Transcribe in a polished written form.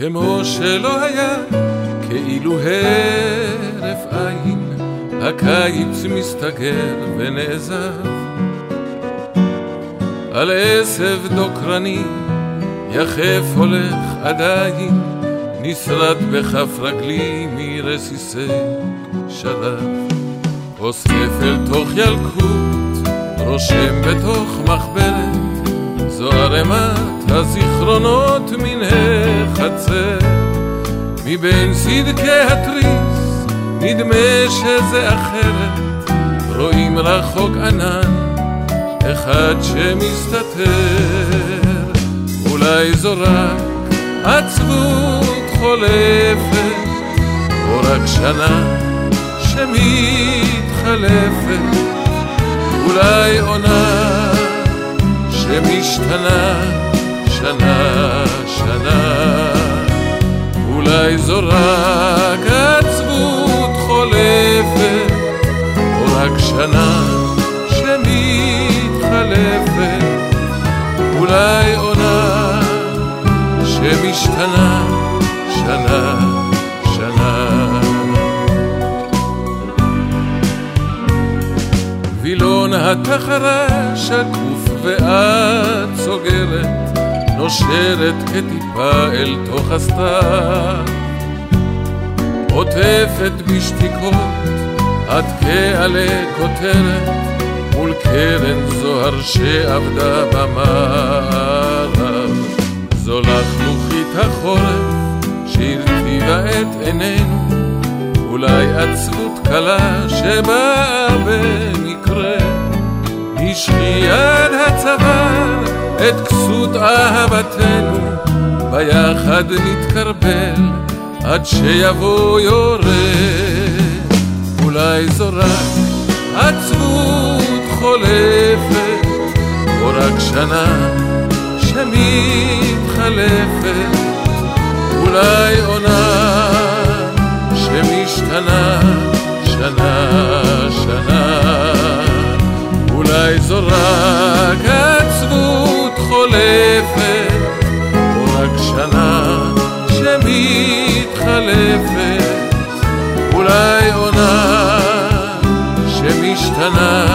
כמו שלא היה, כאילו הרף עין, הקיץ מסתגר ונעזב. על עשב דוקרני יחף הולך עדיין, נשרד בכף רגלי מרסיסי שלב. אוסף אל תוך ילקוט, רושם בתוך מחברת, זו ערמת הזיכרונות מן החצר. מבין סדקי התריס נדמה שזה אחרת, רואים רחוק ענן אחד שמסתתר. אולי זו רק עצבות חולפת, או רק שנה שמתחלפת, אולי עונה שמשתנה שנה שנה. אולי זו רק עצבות חולפת, או רק שנה שמתחלפת, אולי עונה שמשתנה שנה שנה. וילון התחרה שקוף ואת סוגרת, נושרת כטיפה אל תוך הסתר, עוטפת בשתיקות עד כעלה כותרת, מול קרן זוהר שעבדה במערב. זו לחלוכית החורף שהרטיבה את עינינו, אולי עצבות קלה שבאה במקרה. נשחי יד הצוואר את כסות אהבתנו, ביחד נתקרבל עד שיבוא יורד. אולי זו רק עצבות חולפת, או רק שנה שמתחלפת, אולי עונה שמשתנה שנה שנה. אולי זו רק עצבות חולפת, או רק שנה שמתחלפת, אולי עונה שמשתנה